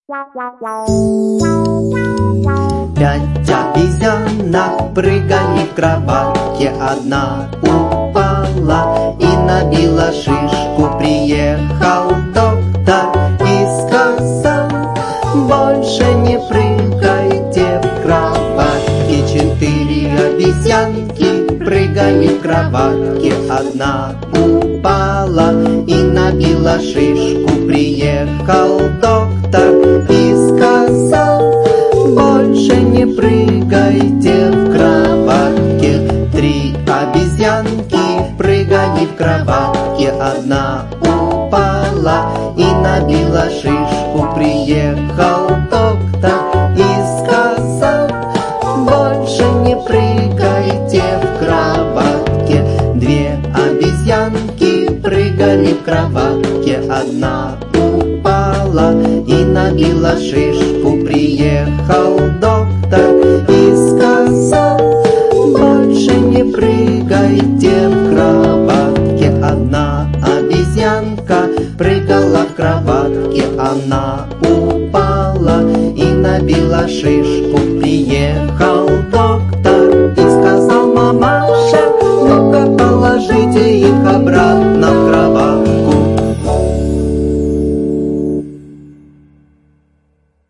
Пять обезьянок прыгали в кроватке, одна упала и набила шишку. Приехал доктор и сказал: больше не прыгайте в кроватке. Четыре обезьянки прыгали в кроватке, одна упала и набила шишку. Приехал доктор и сказал: больше не прыгайте в кроватке. Три обезьянки прыгали в кроватке, одна упала и набила шишку. Приехал доктор и сказал: больше не прыгайте в кроватке. Две обезьянки прыгали в кроватке, одна упала и набила шишку. Приехал доктор и сказал: больше не прыгайте в кроватке. Одна обезьянка прыгала в кроватке, она упала и набила шишку.